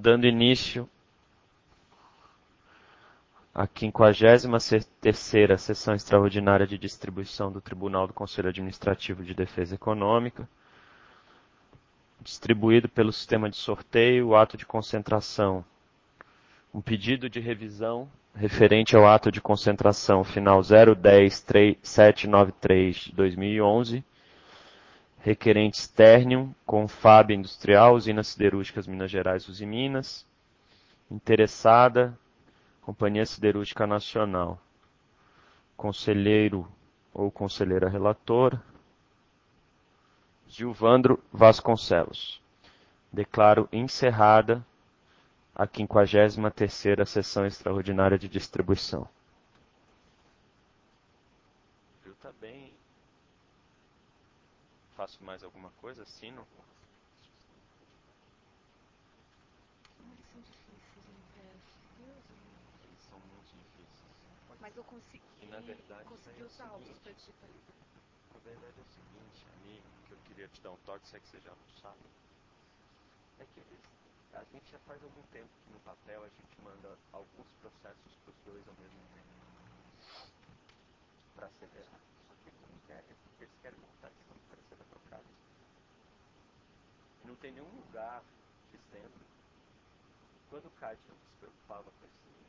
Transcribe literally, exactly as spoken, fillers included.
Dando início à quinquagésima terceira Sessão Extraordinária de Distribuição do Tribunal do Conselho Administrativo de Defesa Econômica, distribuído pelo sistema de sorteio o ato de concentração. Um pedido de revisão referente ao ato de concentração final zero dez sete nove três de dois mil e onze, requerente Sternium, Confab Industrial, Usinas Siderúrgicas Minas Gerais, Usiminas, interessada, Companhia Siderúrgica Nacional. Conselheiro ou conselheira relatora, Gilvandro Vasconcelos. Declaro encerrada a quinquagésima terceira Sessão Extraordinária de Distribuição. Viu, tá bem. Faço mais alguma coisa? Assino? São difíceis, né? Eles são muito difíceis. Mas eu consegui, E, na verdade, consegui é o os autos seguinte. para digitalizar. Na verdade é o seguinte, amigo, que eu queria te dar um toque, se é que você já não sabe. É que eles, a gente já faz algum tempo que no papel a gente manda alguns processos para os dois ao mesmo tempo. Para acelerar. Só que eles não querem, porque eles querem montar a questão de parecer da trocada. E não tem nenhum lugar dizendo. Quando o Cátia se preocupava com esse